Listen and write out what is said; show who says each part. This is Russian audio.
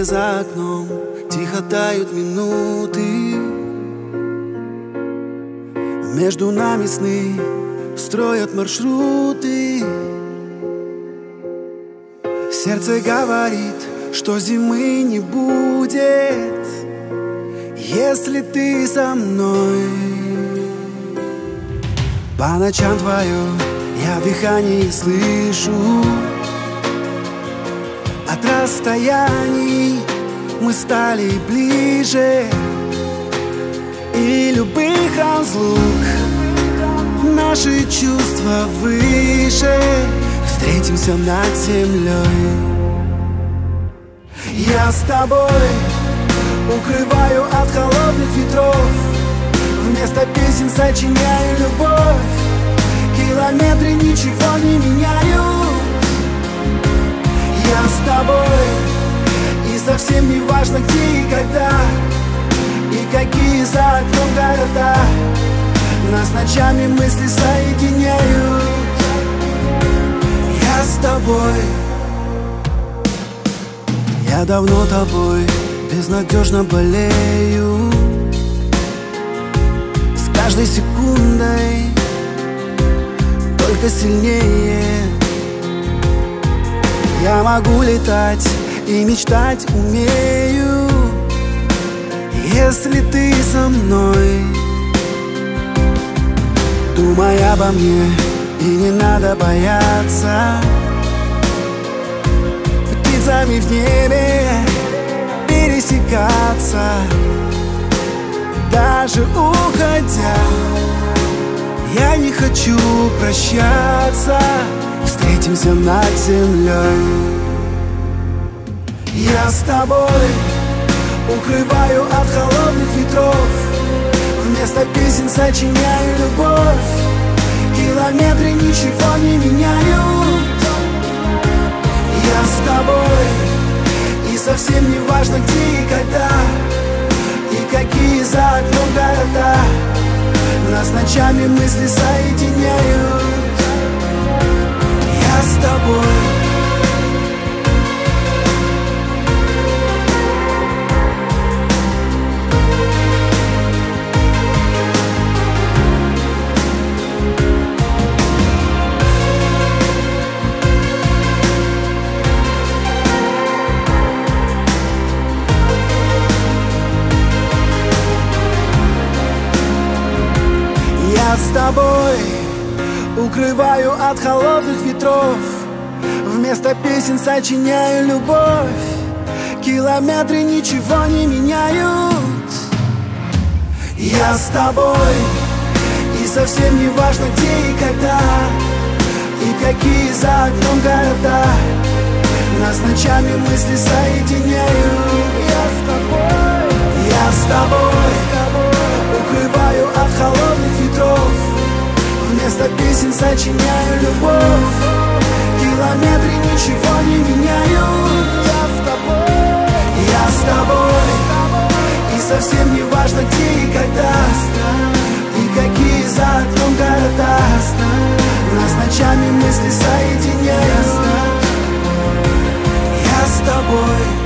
Speaker 1: за окном тихо тают минуты. Между нами сны строят маршруты. Сердце говорит, что зимы не будет, если ты со мной. По ночам твое я дыхание слышу. От расстояний мы стали ближе, и любых разлук наши чувства выше. Встретимся над землей. Я с тобой укрываю от холодных ветров, вместо песен сочиняю любовь. Километры ничего не меняют. Я с тобой, и совсем не важно где и когда, и какие за окном города. Нас ночами мысли соединяют. Я с тобой. Я давно тобой безнадежно болею. С каждой секундой только сильнее. Я могу летать и мечтать умею, если ты со мной. Думай обо мне, и не надо бояться. Птицами в небе пересекаться. Даже уходя, я не хочу прощаться. Встретимся над землей. Я с тобой укрываю от холодных ветров, вместо песен сочиняю любовь. Километры ничего не меняют. Я с тобой, и совсем не важно где и когда, и какие за окном города. Нас ночами мысли соединяют. Я с тобой. Я с тобой укрываю от холодных ветров, вместо песен сочиняю любовь. Километры ничего не меняют. Я с тобой, и совсем не важно где и когда, и какие за окном города. Нас ночами мысли соединяют. Я с тобой укрываю от холодных ветров, вместо песен сочиняю любовь. Километры ничего не меняют. Я с тобой, и совсем не важно где и когда, и какие за окном города. Нас ночами мысли соединяют. Я с тобой.